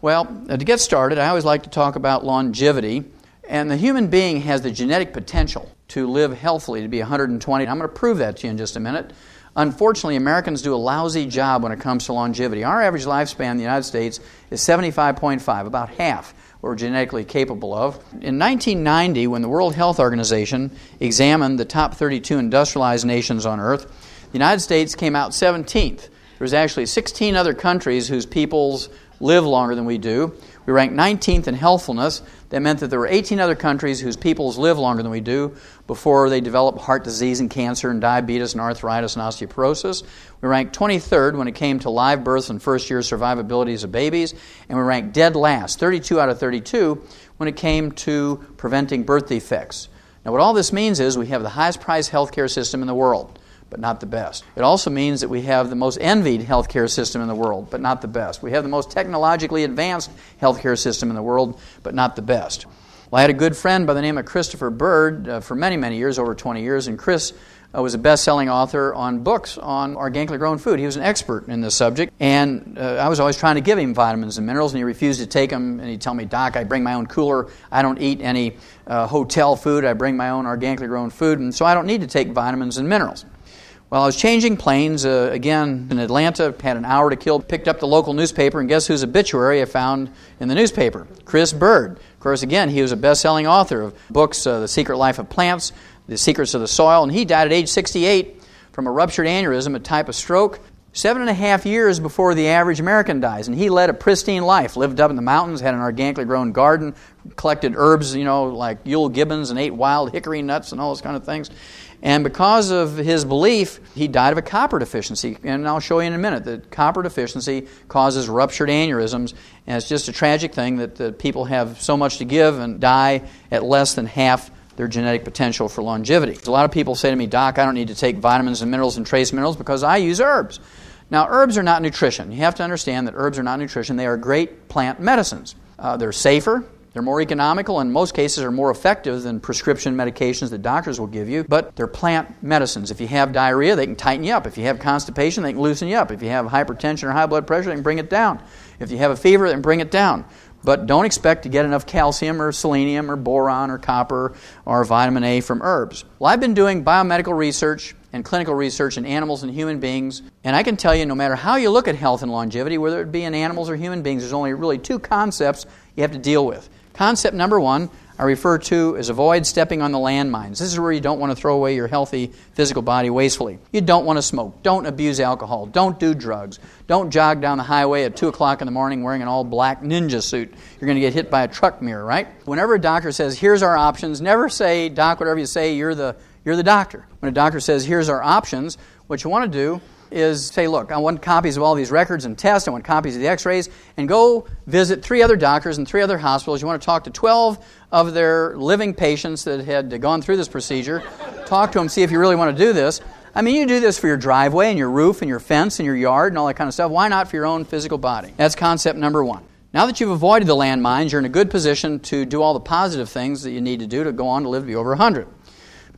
Well, to get started, I always like to talk about longevity. And the human being has the genetic potential to live healthily, to be 120. I'm going to prove that to you in just a minute. Unfortunately, Americans do a lousy job when it comes to longevity. Our average lifespan in the United States is 75.5, about half what we're genetically capable of. In 1990, when the World Health Organization examined the top 32 industrialized nations on Earth, the United States came out 17th. There was actually 16 other countries whose peoples live longer than we do. We ranked 19th in healthfulness. That meant that there were 18 other countries whose peoples live longer than we do before they develop heart disease and cancer and diabetes and arthritis and osteoporosis. We ranked 23rd when it came to live births and first-year survivabilities of babies. And we ranked dead last, 32 out of 32, when it came to preventing birth defects. Now, what all this means is we have the highest priced healthcare system in the world, but not the best. It also means that we have the most envied healthcare system in the world, but not the best. We have the most technologically advanced healthcare system in the world, but not the best. Well, I had a good friend by the name of Christopher Bird for many, many years, over 20 years, and Chris was a best-selling author on books on organically grown food. He was an expert in this subject, and I was always trying to give him vitamins and minerals, and he refused to take them, and he'd tell me, Doc, I bring my own cooler. I don't eat any hotel food. I bring my own organically grown food, and so I don't need to take vitamins and minerals. Well, I was changing planes, again, in Atlanta, had an hour to kill, picked up the local newspaper, and guess whose obituary I found in the newspaper? Chris Bird. Of course, again, he was a best-selling author of books, The Secret Life of Plants, The Secrets of the Soil, and he died at age 68 from a ruptured aneurysm, a type of stroke, 7.5 years before the average American dies. And he led a pristine life, lived up in the mountains, had an organically grown garden, collected herbs, like Yule Gibbons, and ate wild hickory nuts and all those kind of things. And because of his belief, he died of a copper deficiency. And I'll show you in a minute that copper deficiency causes ruptured aneurysms. And it's just a tragic thing that people have so much to give and die at less than half their genetic potential for longevity. A lot of people say to me, Doc, I don't need to take vitamins and minerals and trace minerals because I use herbs. Now, herbs are not nutrition. You have to understand that herbs are not nutrition. They are great plant medicines. They're safer. They're more economical, and in most cases are more effective than prescription medications that doctors will give you, but they're plant medicines. If you have diarrhea, they can tighten you up. If you have constipation, they can loosen you up. If you have hypertension or high blood pressure, they can bring it down. If you have a fever, they can bring it down. But don't expect to get enough calcium or selenium or boron or copper or vitamin A from herbs. Well, I've been doing biomedical research and clinical research in animals and human beings, and I can tell you no matter how you look at health and longevity, whether it be in animals or human beings, there's only really two concepts you have to deal with. Concept number one I refer to as avoid stepping on the landmines. This is where you don't want to throw away your healthy physical body wastefully. You don't want to smoke. Don't abuse alcohol. Don't do drugs. Don't jog down the highway at 2 o'clock in the morning wearing an all-black ninja suit. You're going to get hit by a truck mirror, right? Whenever a doctor says, here's our options, never say, Doc, whatever you say, you're the doctor. When a doctor says, here's our options, what you want to do is say, look, I want copies of all these records and tests, I want copies of the x-rays, and go visit 3 other doctors and 3 other hospitals. You want to talk to 12 of their living patients that had gone through this procedure. Talk to them, see if you really want to do this. I mean, you do this for your driveway and your roof and your fence and your yard and all that kind of stuff. Why not for your own physical body? That's concept number one. Now that you've avoided the landmines, you're in a good position to do all the positive things that you need to do to go on to live to be over 100.